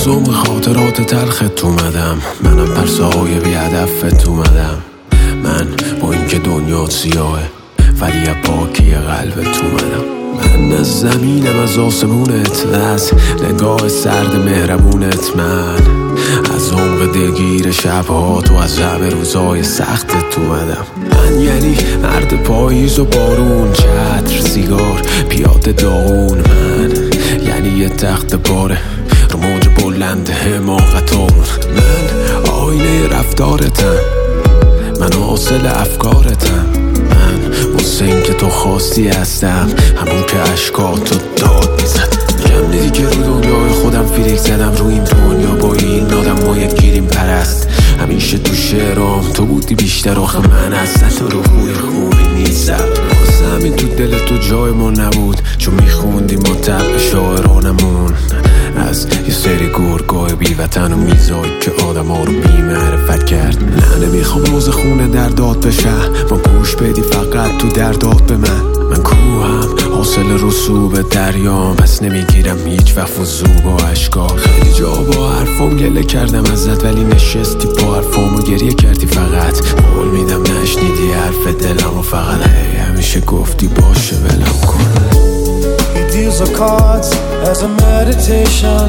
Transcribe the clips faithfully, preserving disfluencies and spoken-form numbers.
از عمق خاطرات تلخت اومدم، منم پرسه های بی هدفت اومدم. من با اینکه دنیا سیاهه ولی از پاکی قلبت اومدم. من از زمینم، از آسمونت، از نگاه سرد مهربونت. من از عمق دلگیر شبها تو، از جمع روزای سختت اومدم. من یعنی مرد پاییز و بارون، چتر، سیگار، پیاده داغون. من یعنی یه تخت پاره رو موج بلند حماقتون. من آینه رفتارتم، من حاصل افکارتم. من حسین که تو خواستی هستم، همون که عشقاتو داد میزد. میگم دیدی که رو دنیای خودم فیلیک زدم، رو این دنیا با این آدم ما یک گیریم پرست. همیشه تو شعرام تو بودی بیشتر، آخه من اصلا تو رو خوی خوبی نیستم. واسه همین تو دل تو جای ما نبود، چون میخوندی ما طبع شاعرانمون از یه سری گرگای بی وطن و میزایی که آدم ها رو بی معرفت کرد. نه نمیخوام روز خونه در داد بشه، ما گوش بدی فقط تو دردات به من. من کوهم حاصل رسوب دریام، پس نمیگیرم هیچ وقت فضو با عشقا. خیلی جا با حرفام گله کردم ازت، ولی نشستی با حرفامو گریه کردی فقط. قول میدم نشنیدی حرف دلم و فقط هی همیشه گفتی باشه ولم کن. He deals the cards as a meditation.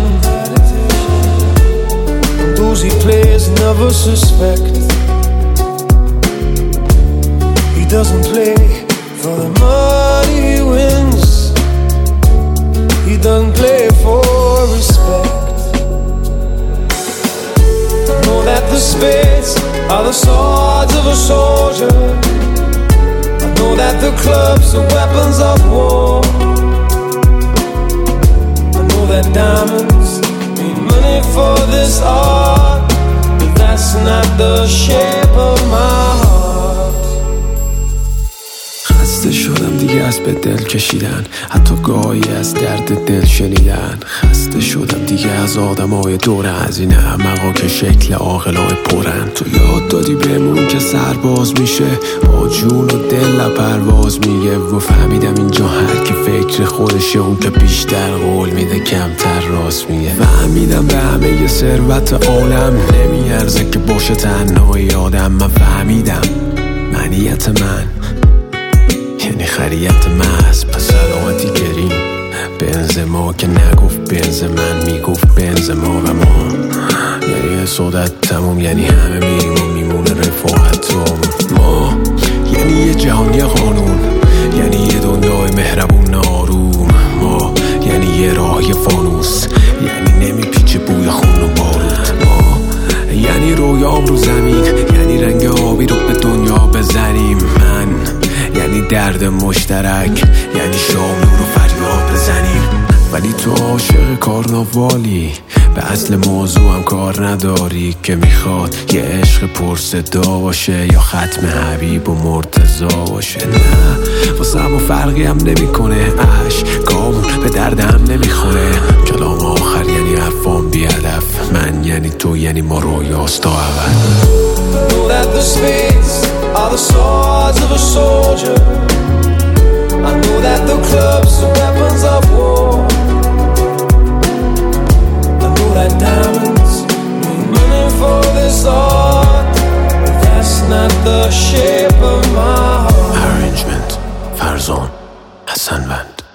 The booze he plays never suspect. He doesn't play for the money he wins. He doesn't play for respect. I know that the spades are the swords of a soldier. I know that the clubs are weapons of war. That diamonds mean money for this art, but that's not the shape of my heart. خسته شدم دیگه از به دل کشیدن، حتی گاهی از درد دل شنیدن. خسته شدم دیگه از آدمای دور هزینه احمقا که شکل عاقلای پرن. تو یاد دادی بهمون که سرباز میشه با جون و دل پرواز میگه، و فهمیدم اینجا هر کی فکر خودشه، اون که بیشتر قول میده کمتر راست میگه. فهمیدم به همه ی ثروت عالم نمیارزه که باشه تنهای آدم. من فهمیدم منیت من یعنی خریت محض، پس سلامتی گریم بنز ما که نگفت بنز من، میگفت بنز ما و ما. یعنی حسادت تموم، یعنی همه میریم و میمونه رفاقت ما. یعنی یه جهانی قانون، یعنی یه دنیای مهربون آروم. ما یعنی یه راهی فانوس، یعنی نمیپیچه بوی خون و بارود. ما یعنی رویام رو زمین، یعنی رنگ آبی رو به دنیا بزنیم. من یعنی درد مشترک، یعنی شام رو فریاد بزنیم. ولی تو عاشق کارناوالی، به اصل موضوع هم کار نداری که میخواد یه عشق پرصدا باشه یا ختم حبیب و مرتضا باشه. نه واسه همون فرقی هم نمیکنه، عشقامون به دردم نمیخوره. کلام آخر یعنی حرفام بی هدف، من یعنی تو یعنی ما رویاست تا اول. Know that the spades are the swords of a soldier. I know that the clubs are weapons of war. I know that diamonds mean money for this art, but that's not the shape of my heart. Arrangement فرزان حسنوند.